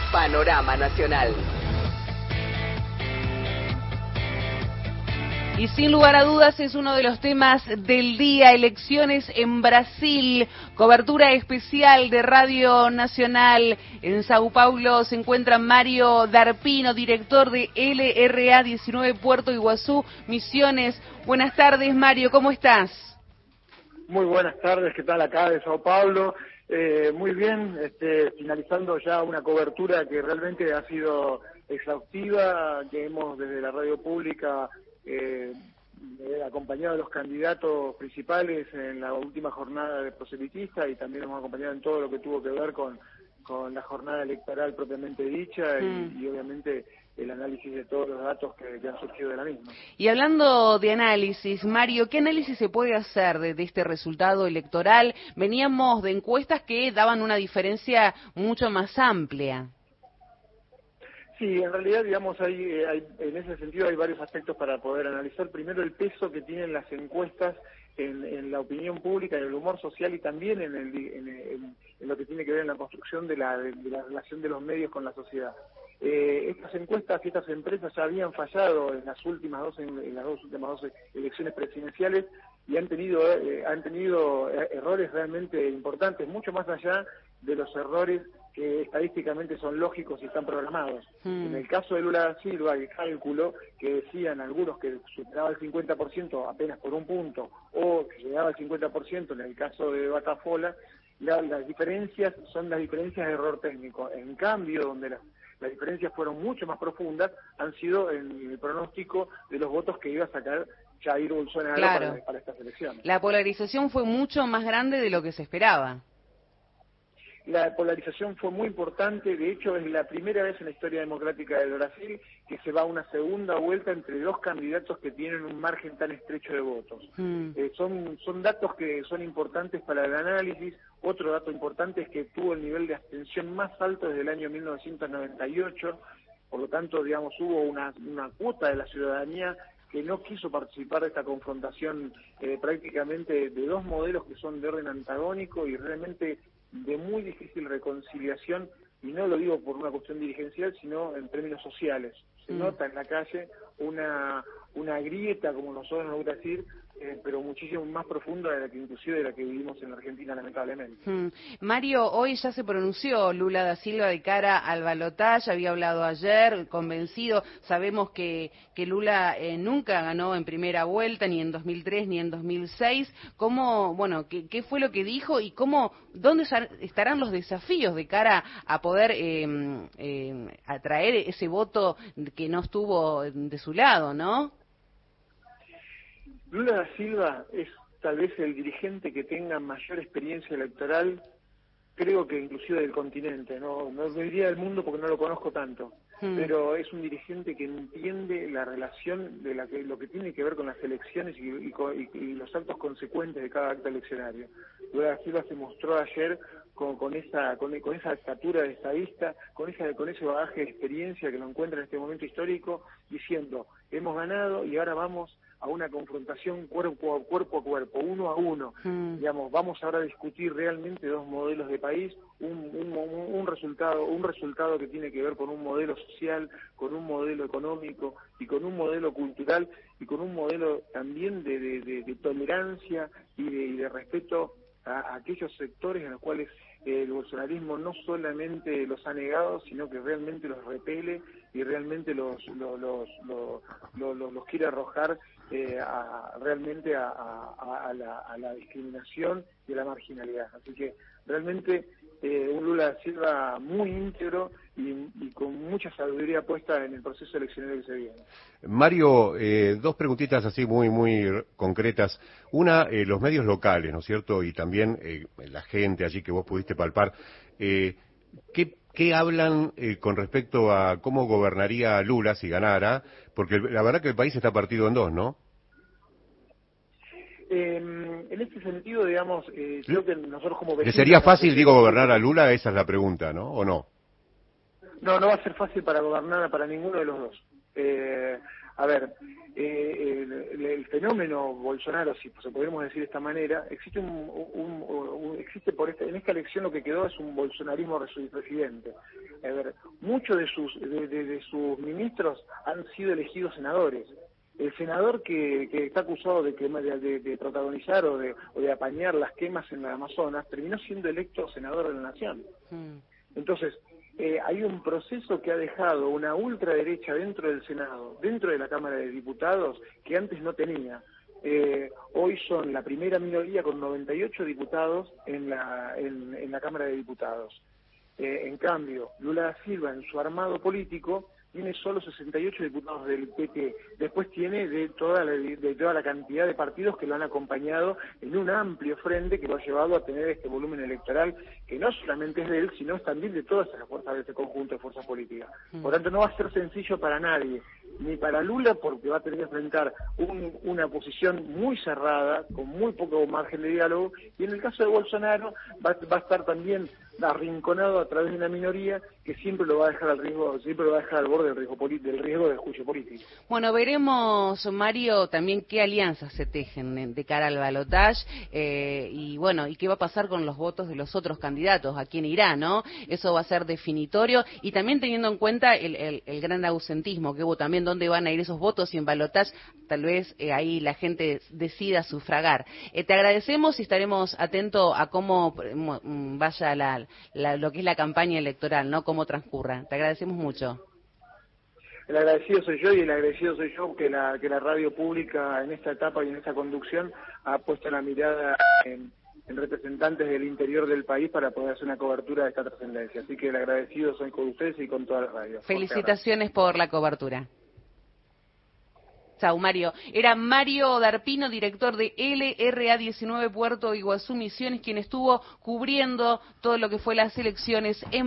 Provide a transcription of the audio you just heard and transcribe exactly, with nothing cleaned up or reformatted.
Panorama Nacional. Y sin lugar a dudas es uno de los temas del día, elecciones en Brasil, cobertura especial de Radio Nacional. En Sao Paulo se encuentra Mario D'Arpino, director de L R A diecinueve Puerto Iguazú, Misiones. Buenas tardes, Mario, ¿cómo estás? Muy buenas tardes, ¿qué tal acá de Sao Paulo? Eh, muy bien, este, finalizando ya una cobertura que realmente ha sido exhaustiva, que hemos desde la radio pública Eh, eh, acompañado de los candidatos principales en la última jornada de proselitista y también hemos acompañado en todo lo que tuvo que ver con, con la jornada electoral propiamente dicha y, mm. y obviamente el análisis de todos los datos que, que han surgido de la misma. Y hablando de análisis, Mario, ¿qué análisis se puede hacer de, de este resultado electoral? Veníamos de encuestas que daban una diferencia mucho más amplia. Sí, en realidad, digamos, hay, hay, en ese sentido hay varios aspectos para poder analizar. Primero, el peso que tienen las encuestas en, en la opinión pública, en el humor social y también en, el, en, en, en lo que tiene que ver en la construcción de la, de, de la relación de los medios con la sociedad. Eh, estas encuestas y estas empresas ya habían fallado en las últimas dos, en, en las dos últimas dos elecciones presidenciales y han tenido, eh, han tenido errores realmente importantes, mucho más allá de los errores que estadísticamente son lógicos y están programados. Hmm. En el caso de Lula da Silva, el cálculo que decían algunos que superaba el cincuenta por ciento apenas por un punto, o que llegaba al cincuenta por ciento en el caso de Batafola, la, las diferencias son las diferencias de error técnico. En cambio, donde las, las diferencias fueron mucho más profundas, han sido en el pronóstico de los votos que iba a sacar Jair Bolsonaro claro. para, para estas elecciones. La polarización fue mucho más grande de lo que se esperaba. La polarización fue muy importante, de hecho es la primera vez en la historia democrática del Brasil que se va a una segunda vuelta entre dos candidatos que tienen un margen tan estrecho de votos. Mm. Eh, son, son datos que son importantes para el análisis. Otro dato importante es que tuvo el nivel de abstención más alto desde el año mil novecientos noventa y ocho, por lo tanto, digamos, hubo una, una cuota de la ciudadanía que no quiso participar de esta confrontación eh, prácticamente de dos modelos que son de orden antagónico y realmente de muy difícil reconciliación, y no lo digo por una cuestión dirigencial, sino en términos sociales. Se mm. nota en la calle una, una grieta, como nosotros nos gusta decir, eh, pero muchísimo más profunda de la que inclusive de la que vivimos en la Argentina, lamentablemente. Mm. Mario, hoy ya se pronunció Lula da Silva de cara al balotaje, había hablado ayer, convencido. Sabemos que, que Lula eh, nunca ganó en primera vuelta, ni en dos mil tres ni en dos mil seis. ¿Cómo, bueno, qué, qué fue lo que dijo y cómo, dónde estarán los desafíos de cara a poder eh, eh, atraer ese voto que no estuvo de su lado, ¿no? Lula da Silva es tal vez el dirigente que tenga mayor experiencia electoral, creo que inclusive del continente, no, no diría del mundo porque no lo conozco tanto, hmm. pero es un dirigente que entiende la relación de la que, lo que tiene que ver con las elecciones y, y, y, y los actos consecuentes de cada acto eleccionario. Lula da Silva se mostró ayer con, con esa con, con esa estatura de estadista, con esa con ese bagaje de experiencia que lo encuentra en este momento histórico, diciendo, hemos ganado y ahora vamos a una confrontación cuerpo a cuerpo a cuerpo, uno a uno. Mm. Digamos, vamos ahora a discutir realmente dos modelos de país, un, un, un resultado, un resultado que tiene que ver con un modelo social, con un modelo económico y con un modelo cultural y con un modelo también de, de, de, de tolerancia y de, y de respeto a, a aquellos sectores en los cuales eh, el bolsonarismo no solamente los ha negado, sino que realmente los repele y realmente los los los, los, los, los, los quiere arrojar eh, a, realmente a, a, a, la, a la discriminación y a la marginalidad. Así que realmente eh, un Lula da Silva muy íntegro y, y con mucha sabiduría puesta en el proceso eleccionario que se viene. Mario, eh, dos preguntitas así muy muy concretas. Una, eh, los medios locales, ¿no es cierto? Y también eh, la gente allí que vos pudiste palpar. Eh, ¿qué, ¿Qué hablan eh, con respecto a cómo gobernaría Lula si ganara? Porque la verdad que el país está partido en dos, ¿no? Eh, en este sentido, digamos, eh, creo que nosotros como vecinos... ¿Le sería fácil, digo, gobernar a Lula? Esa es la pregunta, ¿no? ¿O no? No, no va a ser fácil para gobernar para ninguno de los dos. Eh, a ver, eh, el, el fenómeno Bolsonaro, si se podemos decir de esta manera, existe un, un, un, un existe por esta, en esta elección lo que quedó es un bolsonarismo presidente. A ver, muchos de sus, de, de, de sus ministros han sido elegidos senadores. El senador que, que está acusado de, quema, de, de, de protagonizar o de, o de apañar las quemas en la Amazonas terminó siendo electo senador de la Nación. Mm. Entonces, eh, hay un proceso que ha dejado una ultraderecha dentro del Senado, dentro de la Cámara de Diputados, que antes no tenía. Eh, hoy son la primera minoría con noventa y ocho diputados en la, en, en la Cámara de Diputados. Eh, en cambio, Lula da Silva, en su armado político, tiene solo sesenta y ocho diputados del P T. Después tiene de toda, la, de toda la cantidad de partidos que lo han acompañado en un amplio frente que lo ha llevado a tener este volumen electoral, que no solamente es de él, sino también de todas esas fuerzas, de este conjunto de fuerzas políticas. Por tanto, no va a ser sencillo para nadie, ni para Lula, porque va a tener que enfrentar un, una posición muy cerrada, con muy poco margen de diálogo, y en el caso de Bolsonaro va, va a estar también arrinconado a través de una minoría que siempre lo va a dejar al riesgo, siempre lo va a dejar al borde del riesgo, del riesgo del juicio político. Bueno, veremos, Mario, también qué alianzas se tejen de cara al balotaje eh, y bueno, y qué va a pasar con los votos de los otros candidatos, a quién irá, ¿no? Eso va a ser definitorio, y también teniendo en cuenta el, el, el gran ausentismo que hubo también, dónde van a ir esos votos, y en balotaje tal vez eh, ahí la gente decida sufragar. Eh, te agradecemos y estaremos atentos a cómo vaya la, la, lo que es la campaña electoral, ¿no? Cómo transcurra. Te agradecemos mucho. El agradecido soy yo, y el agradecido soy yo que la, que la radio pública en esta etapa y en esta conducción ha puesto la mirada en, en representantes del interior del país para poder hacer una cobertura de esta trascendencia. Así que el agradecido soy con ustedes y con toda la radio. Felicitaciones por la cobertura. Chau, Mario. Era Mario Darpino, director de L R A diecinueve Puerto Iguazú Misiones, quien estuvo cubriendo todo lo que fue las elecciones en